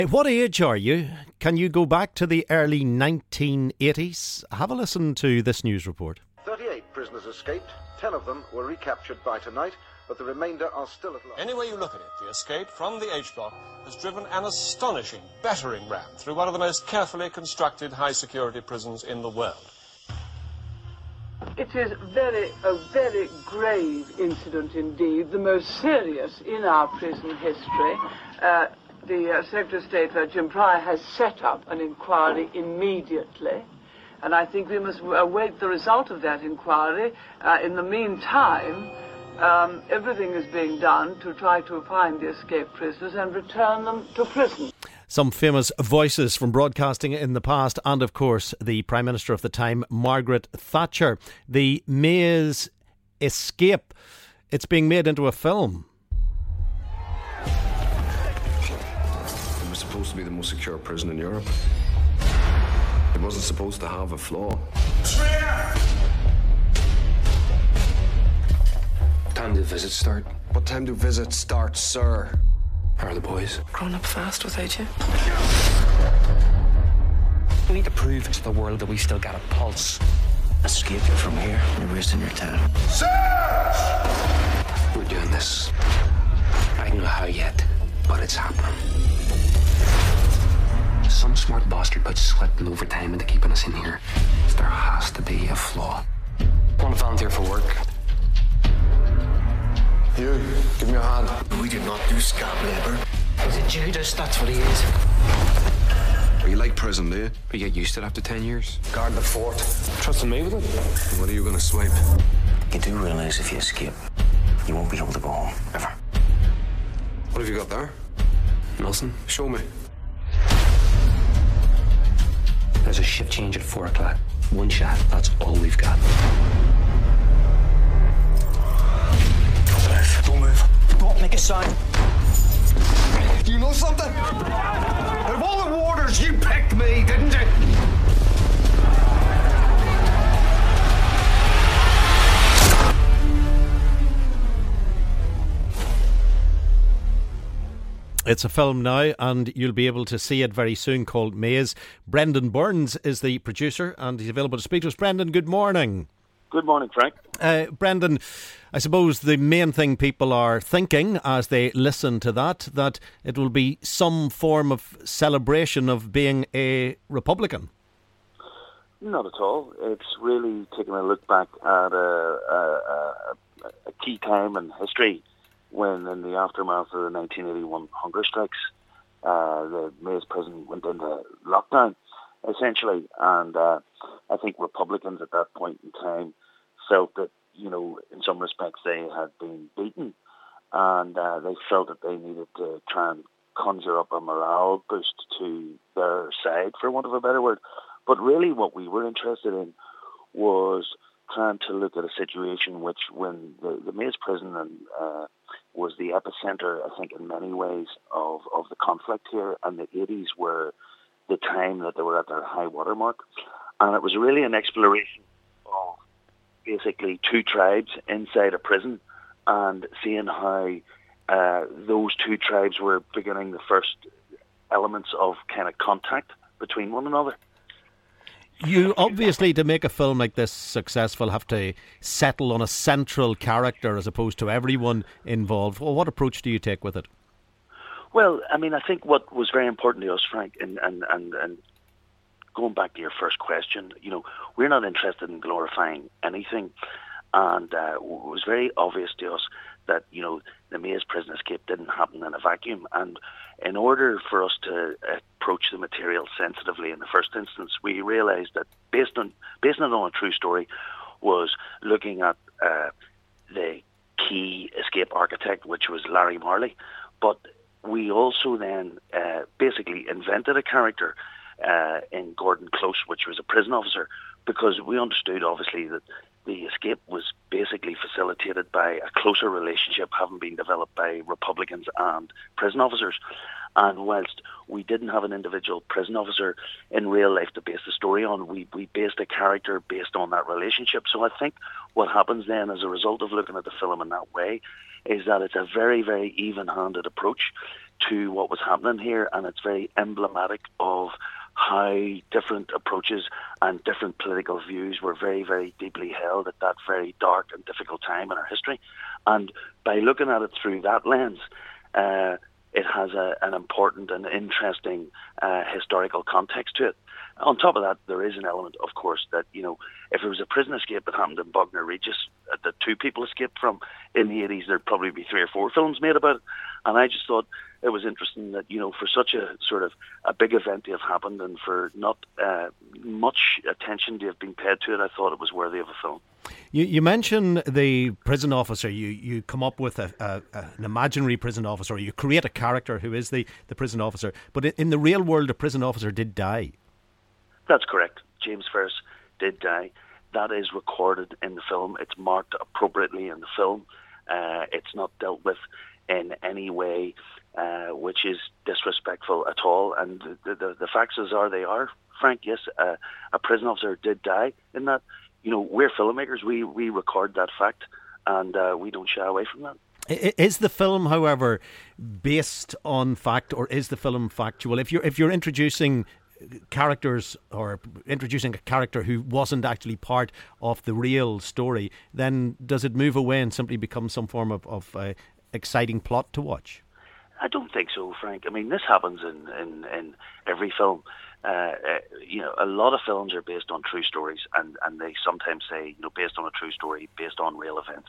What age are you? Can you go back to the early 1980s? Have a listen to this news report. 38 prisoners escaped. 10 of them were recaptured by tonight, but the remainder are still at large. Any way you look at it, the escape from the H-Block has driven an astonishing battering ram through one of the most carefully constructed high-security prisons in the world. It is a very grave incident indeed, the most serious in our prison history. The Secretary of State, Jim Pryor, has set up an inquiry immediately, and I think we must await the result of that inquiry. In the meantime, everything is being done to try to find the escaped prisoners and return them to prison. Some famous voices from broadcasting in the past, and of course the Prime Minister of the time, Margaret Thatcher. The Maze Escape, it's being made into a film. It was supposed to be the most secure prison in Europe. It wasn't supposed to have a flaw. What time do visits start? What time do visits start, sir? How are the boys? Grown up fast without you. We need to prove to the world that we still got a pulse. Escape from here. You're wasting your time. We're doing this. I don't know how yet, but it's happening. Some smart bastard puts sweat and overtime into keeping us in here. There has to be a flaw. Want to volunteer for work? You, give me a hand. We do not do scab labour. Is it Judas? That's what he is. Well, you like prison, do you? We get used to it after 10 years. Guard the fort. Trusting me with it? What are you going to swipe? You do realise if you escape, you won't be able to go home, ever. What have you got there? Nothing. Show me. There's a shift change at 4 o'clock. One shot, that's all we've got. Don't move. Don't make a sound. Do you know something? Out of all the warders, you picked me, didn't you? It's a film now, and you'll be able to see it very soon, called Maze. Brendan Burns is the producer, and he's available to speak to us. Brendan, good morning. Good morning, Frank. Brendan, I suppose the main thing people are thinking as they listen to that it will be some form of celebration of being a Republican. Not at all. It's really taking a look back at a key time in history when, in the aftermath of the 1981 hunger strikes, the Maze prison went into lockdown, essentially. And I think Republicans at that point in time felt that, in some respects they had been beaten, and they felt that they needed to try and conjure up a morale boost to their side, for want of a better word. But really what we were interested in was trying to look at a situation which, when the Maze prison was the epicenter, I think, in many ways of the conflict here, and the 80s were the time that they were at their high water mark. And it was really an exploration of basically two tribes inside a prison, and seeing how those two tribes were beginning the first elements of kind of contact between one another. You obviously, to make a film like this successful, have to settle on a central character as opposed to everyone involved. Well, what approach do you take with it? Well, I mean, I think what was very important to us, Frank, and going back to your first question, we're not interested in glorifying anything, and it was very obvious to us that, the Maze prison escape didn't happen in a vacuum, and in order for us to approach the material sensitively in the first instance, we realised that based on a true story, was looking at the key escape architect, which was Larry Marley, but we also then basically invented a character in Gordon Close, which was a prison officer, because we understood obviously that the escape was basically facilitated by a closer relationship having been developed by Republicans and prison officers. And whilst we didn't have an individual prison officer in real life to base the story on, we based a character based on that relationship. So I think what happens then as a result of looking at the film in that way is that it's a very, very even-handed approach to what was happening here, and it's very emblematic of how different approaches and different political views were very, very deeply held at that very dark and difficult time in our history. And by looking at it through that lens, it has an important and interesting historical context to it. On top of that, there is an element, of course, that, if it was a prison escape that happened in Bognor Regis that two people escaped from in the 80s, there'd probably be 3 or 4 films made about it. And I just thought it was interesting that, for such a sort of a big event to have happened and for not much attention to have been paid to it, I thought it was worthy of a film. You mention the prison officer. You come up with an imaginary prison officer, or you create a character who is the prison officer. But in the real world, a prison officer did die. That's correct. James Ferris did die. That is recorded in the film. It's marked appropriately in the film. It's not dealt with in any way which is disrespectful at all. And the facts as are they are, Frank. Yes, a prison officer did die in that. We're filmmakers. We record that fact, and we don't shy away from that. Is the film, however, based on fact, or is the film factual? If you're introducing characters or introducing a character who wasn't actually part of the real story, then does it move away and simply become some form of exciting plot to watch? I don't think so, Frank. I mean, this happens in every film. A lot of films are based on true stories, and they sometimes say, based on a true story, based on real events.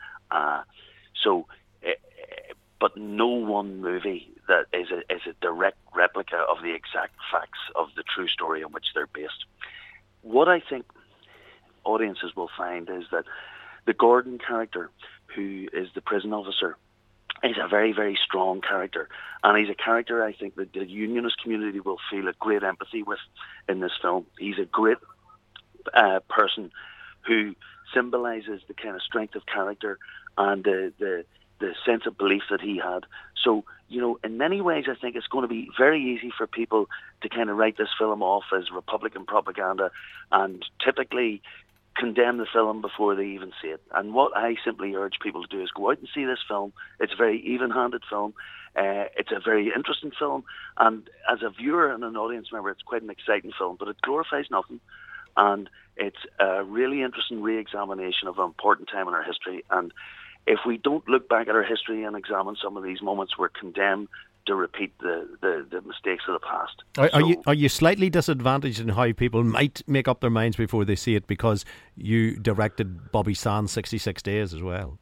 But no one movie that is a direct replica of the exact facts of the true story on which they're based. What I think audiences will find is that the Gordon character, who is the prison officer, is a very, very strong character. And he's a character I think that the unionist community will feel a great empathy with in this film. He's a great person who symbolises the kind of strength of character and the sense of belief that he had. So, in many ways, I think it's going to be very easy for people to kind of write this film off as Republican propaganda and typically condemn the film before they even see it. And what I simply urge people to do is go out and see this film. It's a very even-handed film. It's a very interesting film. And as a viewer and an audience member, it's quite an exciting film, but it glorifies nothing. And it's a really interesting re-examination of an important time in our history. And if we don't look back at our history and examine some of these moments, we're condemned to repeat the mistakes of the past. Are you slightly disadvantaged in how people might make up their minds before they see it because you directed Bobby Sands' 66 Days as well?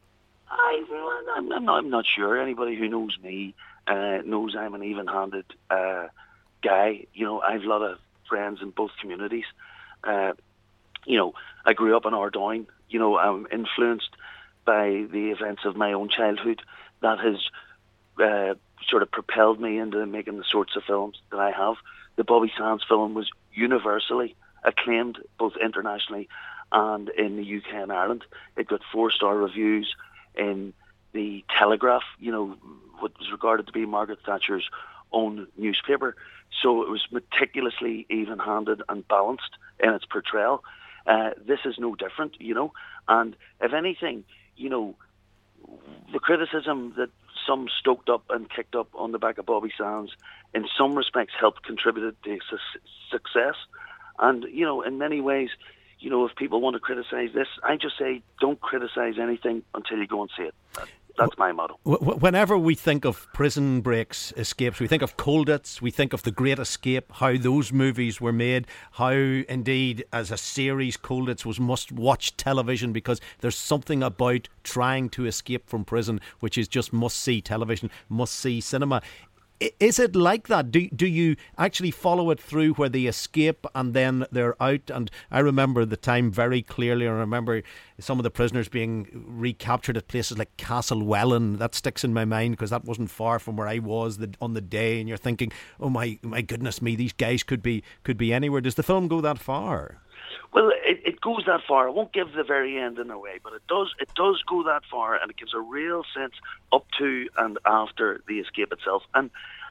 I'm not sure. Anybody who knows me knows I'm an even-handed guy. I've a lot of friends in both communities. I grew up in Ardoyne. I'm influenced by the events of my own childhood. That has sort of propelled me into making the sorts of films that I have. The Bobby Sands film was universally acclaimed, both internationally and in the UK and Ireland. It got 4-star reviews in the Telegraph, what was regarded to be Margaret Thatcher's own newspaper. So it was meticulously even-handed and balanced in its portrayal. This is no different, and if anything, the criticism that some stoked up and kicked up on the back of Bobby Sands in some respects helped contribute to success. And, in many ways, if people want to criticise this, I just say don't criticise anything until you go and see it. That's my motto. Whenever we think of prison breaks, escapes, we think of Colditz, we think of The Great Escape, how those movies were made, how indeed as a series Colditz was must-watch television because there's something about trying to escape from prison which is just must-see television, must-see cinema. Is it like that? Do you actually follow it through where they escape and then they're out? And I remember the time very clearly. I remember some of the prisoners being recaptured at places like Castlewellan. That sticks in my mind because that wasn't far from where I was on the day. And you're thinking, oh my goodness me, these guys could be anywhere. Does the film go that far? Well, it goes that far. I won't give the very ending away, but it does go that far, and it gives a real sense up to and after the escape itself. And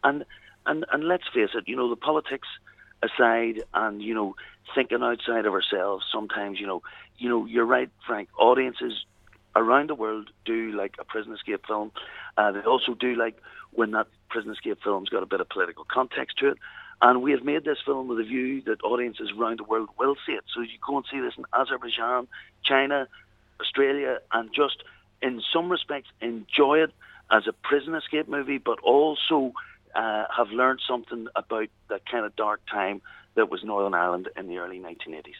let's face it, the politics aside, and thinking outside of ourselves. Sometimes, you're right, Frank. Audiences around the world do like a prison escape film. They also do like when that prison escape film's got a bit of political context to it. And we have made this film with a view that audiences around the world will see it. So you go and see this in Azerbaijan, China, Australia, and just in some respects enjoy it as a prison escape movie, but also have learned something about that kind of dark time that was Northern Ireland in the early 1980s.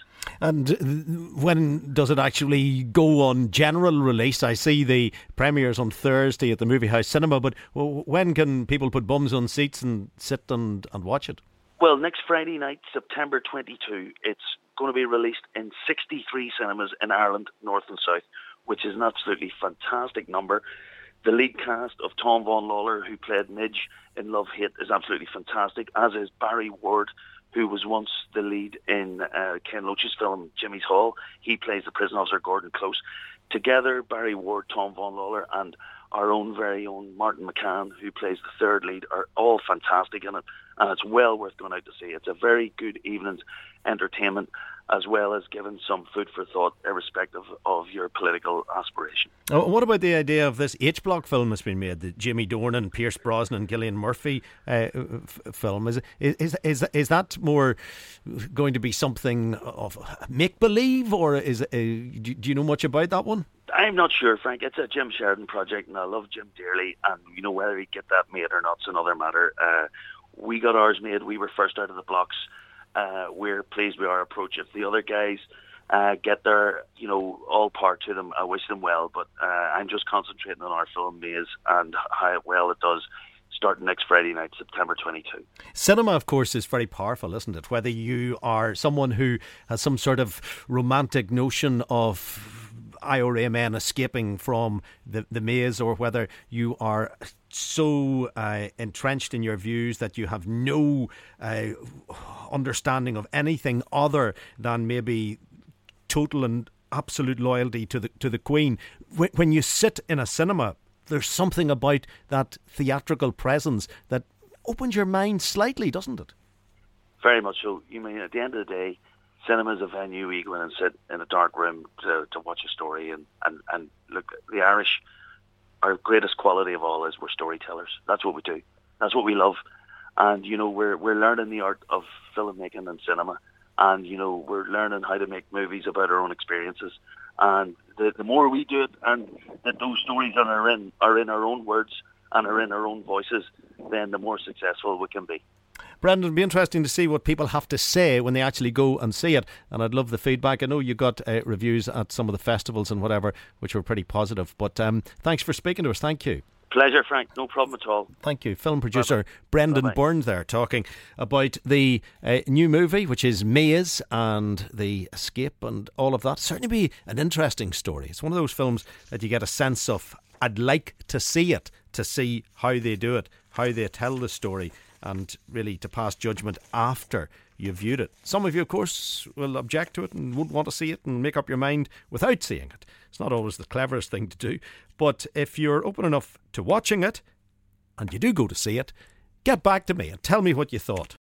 And when does it actually go on general release? I see the premieres on Thursday at the Movie House Cinema, but when can people put bums on seats and sit and watch it? Well, next Friday night, September 22, it's going to be released in 63 cinemas in Ireland, North and South, which is an absolutely fantastic number. The lead cast of Tom Vaughan Lawler, who played Midge in Love Hate, is absolutely fantastic, as is Barry Ward, who was once the lead in Ken Loach's film Jimmy's Hall. He plays the prison officer Gordon Close. Together, Barry Ward, Tom Vaughan Lawler, and our own very own Martin McCann, who plays the third lead, are all fantastic in it, and it's well worth going out to see. It's a very good evening's entertainment, as well as giving some food for thought, irrespective of your political aspiration. What about the idea of this H-Block film that's been made, the Jimmy Dornan, Pierce Brosnan, Gillian Murphy film? Is that more going to be something of make-believe, or do you know much about that one? I'm not sure, Frank. It's a Jim Sheridan project, and I love Jim dearly, and whether he'd get that made or not's another matter. We got ours made. We were first out of the blocks. We're pleased with our approach. If the other guys get there, all power to them. I wish them well, but I'm just concentrating on our film, Maze, and how well it does, starting next Friday night, September 22. Cinema, of course, is very powerful, isn't it? Whether you are someone who has some sort of romantic notion of IRA men escaping from the maze, or whether you are so entrenched in your views that you have no understanding of anything other than maybe total and absolute loyalty to the Queen. When you sit in a cinema, there's something about that theatrical presence that opens your mind slightly, doesn't it? Very much so. At the end of the day, cinema is a venue where you go in and sit in a dark room to watch a story. And look, the Irish, our greatest quality of all is we're storytellers. That's what we do. That's what we love. And, we're learning the art of filmmaking and cinema. And, we're learning how to make movies about our own experiences. And the more we do it, and that those stories are in our own words and are in our own voices, then the more successful we can be. Brendan, it'll be interesting to see what people have to say when they actually go and see it, and I'd love the feedback. I know you got reviews at some of the festivals and whatever, which were pretty positive, but thanks for speaking to us. Thank you. Pleasure, Frank. No problem at all. Thank you. Film producer Bye-bye. Brendan Bye-bye. Byrne there, talking about the new movie, which is Maze, and the escape and all of that. Certainly be an interesting story. It's one of those films that you get a sense of, I'd like to see it, to see how they do it, how they tell the story, and really to pass judgment after you've viewed it. Some of you, of course, will object to it and won't want to see it and make up your mind without seeing it. It's not always the cleverest thing to do, but if you're open enough to watching it, and you do go to see it, get back to me and tell me what you thought.